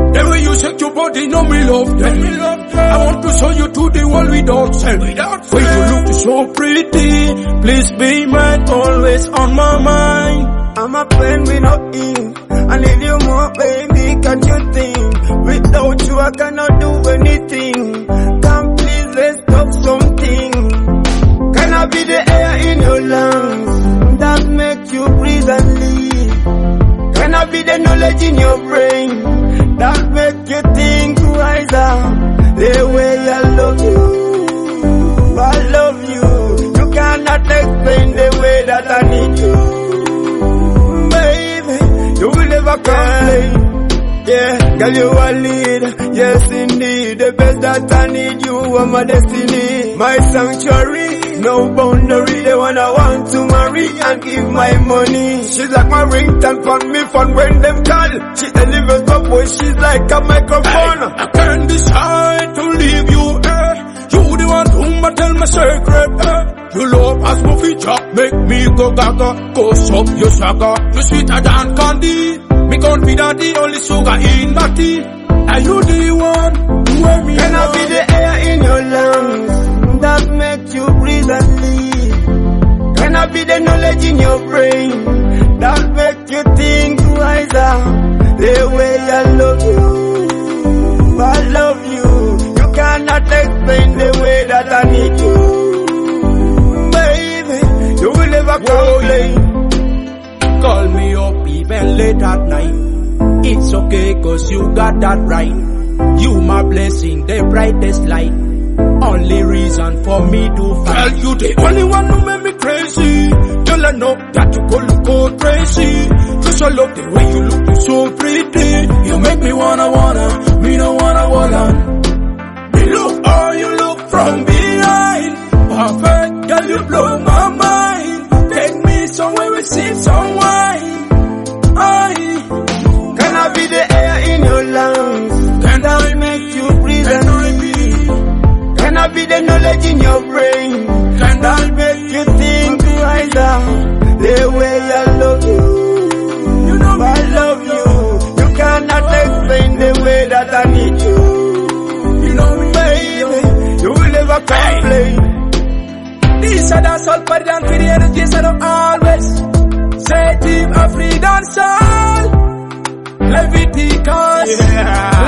The way you shake your body, know me love them. I want to show you to the world without shame. When you look so pretty, please be mine, always on my mind. I'm a friend with no ink. I need you more, baby, can't you think? Without you, I cannot do anything. Come please, let's talk something. Can I be the air in your lungs that make you breathe and live? Can I be the knowledge in your brain that make you think wiser? The way I love you, you cannot explain the way that I need you. You will never complain. Yeah, girl, you are lead. Yes, indeed. The best that I need, you are my destiny. My sanctuary, no boundary. The one I want to marry and give my money. She's like my ringtone, fun me fun when them call. She delivers my voice, she's like a microphone. I can't decide to leave you, You the one whom I tell my secret, You love as my feature, make me go gaga. Go up your saga, you sweeter than candy. Me confident the only sugar in my tea. Are you the one who wear me? Can I be the air in your lungs that make you breathe and live? Can I be the knowledge in your brain that make you think wiser? The way I love you, you cannot explain the way that I need you. You will never complain. Call me up even late at night. It's okay cause you got that right. You my blessing, the brightest light. Only reason for me to fight. Girl, you the only one who make me crazy. Girl, I know that you go look crazy. Cause I love the way you look so pretty. You make me wanna, me no wanna. Me look how you look from behind. Perfect, girl, you blow my mind. Take me somewhere we sip some wine. Can I be the air in your lungs? Can I make you breathe and live? Can I be the knowledge in your brain? Can I make you think wiser? The way I love you, I love you. You cannot explain the way that I need you. You know me, baby, you will never complain. These are the soul party and for the energies I don't always say team African soul. Leviticus. Yeah.